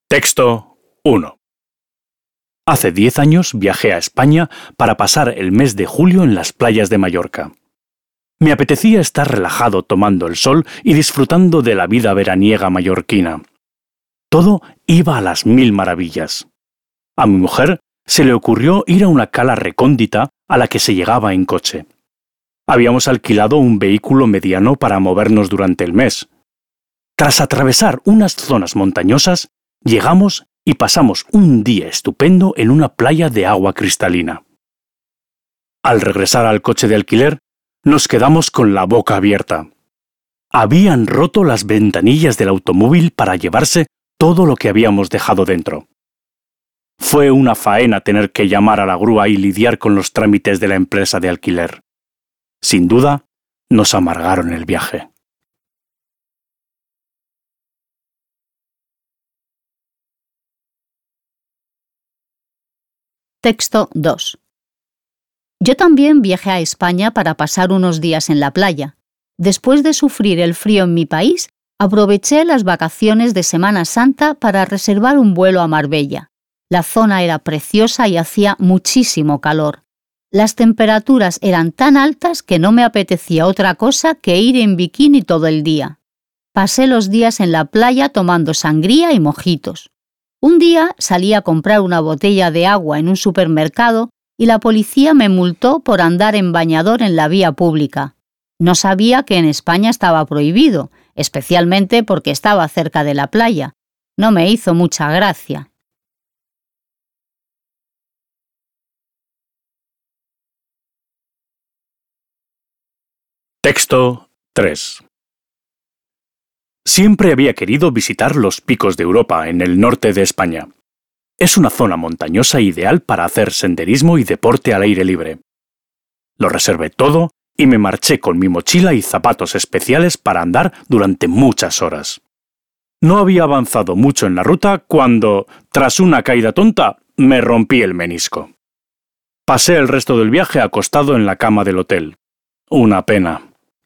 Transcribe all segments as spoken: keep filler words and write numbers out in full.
Texto uno. Hace diez años viajé a España para pasar el mes de julio en las playas de Mallorca. Me apetecía estar relajado tomando el sol y disfrutando de la vida veraniega mallorquina. Todo iba a las mil maravillas. A mi mujer se le ocurrió ir a una cala recóndita a la que se llegaba en coche. Habíamos alquilado un vehículo mediano para movernos durante el mes. Tras atravesar unas zonas montañosas, llegamos y pasamos un día estupendo en una playa de agua cristalina. Al regresar al coche de alquiler, nos quedamos con la boca abierta. Habían roto las ventanillas del automóvil para llevarse todo lo que habíamos dejado dentro. Fue una faena tener que llamar a la grúa y lidiar con los trámites de la empresa de alquiler. Sin duda, nos amargaron el viaje. Texto dos. Yo también viajé a España para pasar unos días en la playa. Después de sufrir el frío en mi país, aproveché las vacaciones de Semana Santa para reservar un vuelo a Marbella. La zona era preciosa y hacía muchísimo calor. Las temperaturas eran tan altas que no me apetecía otra cosa que ir en bikini todo el día. Pasé los días en la playa tomando sangría y mojitos. Un día salí a comprar una botella de agua en un supermercado y la policía me multó por andar en bañador en la vía pública. No sabía que en España estaba prohibido, especialmente porque estaba cerca de la playa. No me hizo mucha gracia. Texto tres. Siempre había querido visitar los picos de Europa en el norte de España. Es una zona montañosa ideal para hacer senderismo y deporte al aire libre. Lo reservé todo y me marché con mi mochila y zapatos especiales para andar durante muchas horas. No había avanzado mucho en la ruta cuando, tras una caída tonta, me rompí el menisco. Pasé el resto del viaje acostado en la cama del hotel. Una pena.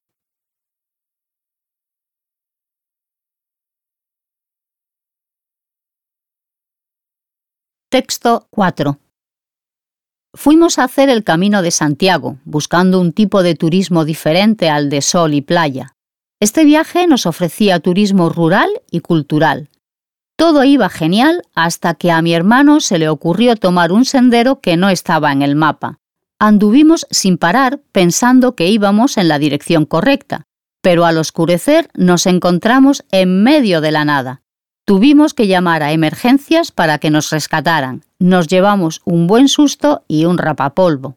Texto cuatro. Fuimos a hacer el Camino de Santiago, buscando un tipo de turismo diferente al de sol y playa. Este viaje nos ofrecía turismo rural y cultural. Todo iba genial hasta que a mi hermano se le ocurrió tomar un sendero que no estaba en el mapa. Anduvimos sin parar pensando que íbamos en la dirección correcta, pero al oscurecer nos encontramos en medio de la nada. Tuvimos que llamar a emergencias para que nos rescataran. Nos llevamos un buen susto y un rapapolvo.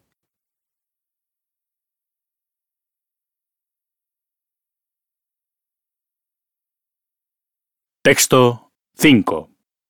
Texto cinco.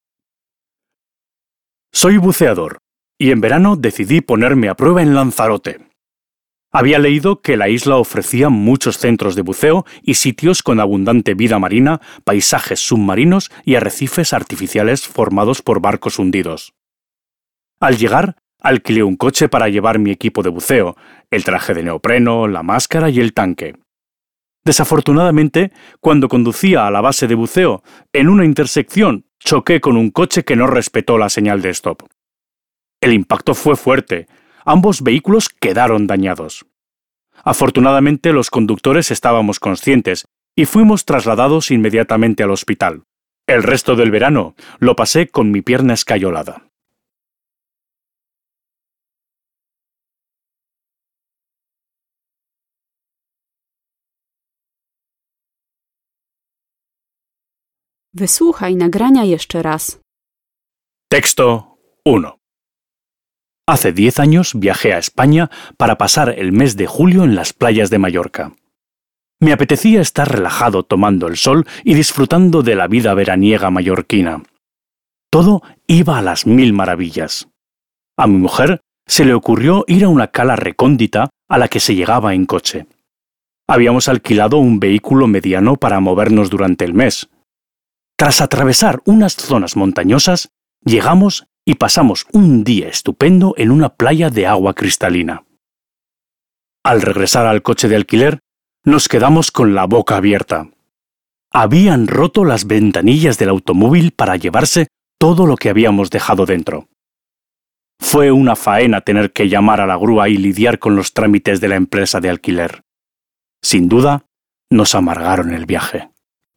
Soy buceador, y en verano decidí ponerme a prueba en Lanzarote. Había leído que la isla ofrecía muchos centros de buceo y sitios con abundante vida marina, paisajes submarinos y arrecifes artificiales formados por barcos hundidos. Al llegar, alquilé un coche para llevar mi equipo de buceo, el traje de neopreno, la máscara y el tanque. Desafortunadamente, cuando conducía a la base de buceo, en una intersección choqué con un coche que no respetó la señal de stop. El impacto fue fuerte. Ambos vehículos quedaron dañados. Afortunadamente, los conductores estábamos conscientes y fuimos trasladados inmediatamente al hospital. El resto del verano lo pasé con mi pierna escayolada. Wysłuchaj nagrania jeszcze raz. Texto uno. Hace diez años viajé a España para pasar el mes de julio en las playas de Mallorca. Me apetecía estar relajado tomando el sol y disfrutando de la vida veraniega mallorquina. Todo iba a las mil maravillas. A mi mujer se le ocurrió ir a una cala recóndita a la que se llegaba en coche. Habíamos alquilado un vehículo mediano para movernos durante el mes. Tras atravesar unas zonas montañosas, llegamos y pasamos un día estupendo en una playa de agua cristalina. Al regresar al coche de alquiler, nos quedamos con la boca abierta. Habían roto las ventanillas del automóvil para llevarse todo lo que habíamos dejado dentro. Fue una faena tener que llamar a la grúa y lidiar con los trámites de la empresa de alquiler. Sin duda, nos amargaron el viaje.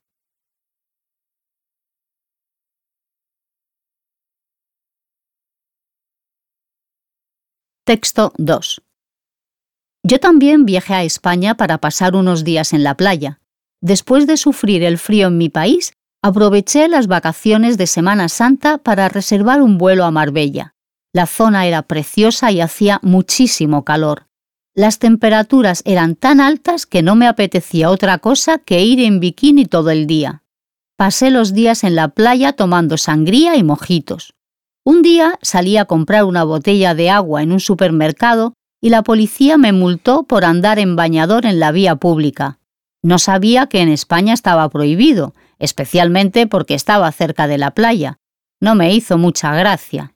Texto dos. Yo también viajé a España para pasar unos días en la playa. Después de sufrir el frío en mi país, aproveché las vacaciones de Semana Santa para reservar un vuelo a Marbella. La zona era preciosa y hacía muchísimo calor. Las temperaturas eran tan altas que no me apetecía otra cosa que ir en bikini todo el día. Pasé los días en la playa tomando sangría y mojitos. Un día salí a comprar una botella de agua en un supermercado y la policía me multó por andar en bañador en la vía pública. No sabía que en España estaba prohibido, especialmente porque estaba cerca de la playa. No me hizo mucha gracia.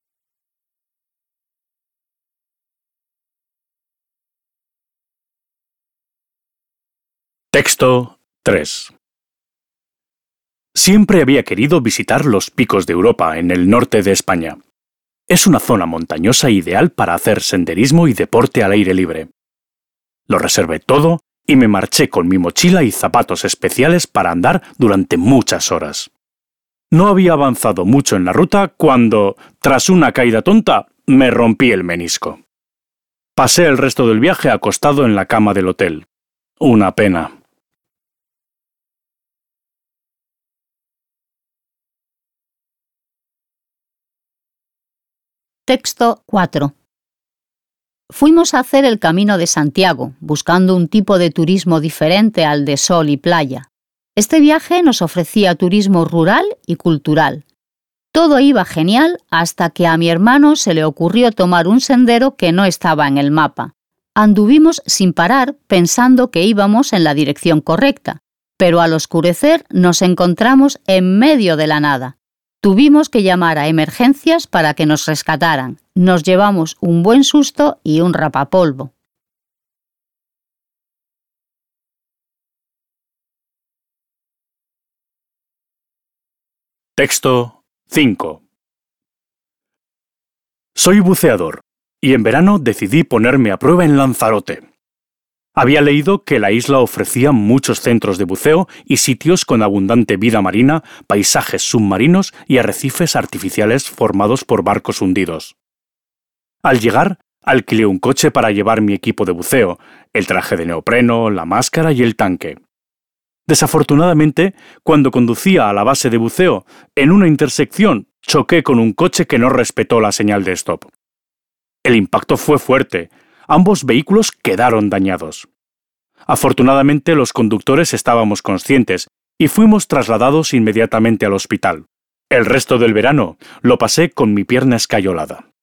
Texto tres. Siempre había querido visitar los picos de Europa en el norte de España. Es una zona montañosa ideal para hacer senderismo y deporte al aire libre. Lo reservé todo y me marché con mi mochila y zapatos especiales para andar durante muchas horas. No había avanzado mucho en la ruta cuando, tras una caída tonta, me rompí el menisco. Pasé el resto del viaje acostado en la cama del hotel. Una pena. Texto cuatro. Fuimos a hacer el Camino de Santiago, buscando un tipo de turismo diferente al de sol y playa. Este viaje nos ofrecía turismo rural y cultural. Todo iba genial hasta que a mi hermano se le ocurrió tomar un sendero que no estaba en el mapa. Anduvimos sin parar pensando que íbamos en la dirección correcta, pero al oscurecer nos encontramos en medio de la nada. Tuvimos que llamar a emergencias para que nos rescataran. Nos llevamos un buen susto y un rapapolvo. Texto cinco. Soy buceador, y en verano decidí ponerme a prueba en Lanzarote. Había leído que la isla ofrecía muchos centros de buceo y sitios con abundante vida marina, paisajes submarinos y arrecifes artificiales formados por barcos hundidos. Al llegar, alquilé un coche para llevar mi equipo de buceo, el traje de neopreno, la máscara y el tanque. Desafortunadamente, cuando conducía a la base de buceo, en una intersección choqué con un coche que no respetó la señal de stop. El impacto fue fuerte. Ambos vehículos quedaron dañados. Afortunadamente, los conductores estábamos conscientes y fuimos trasladados inmediatamente al hospital. El resto del verano lo pasé con mi pierna escayolada.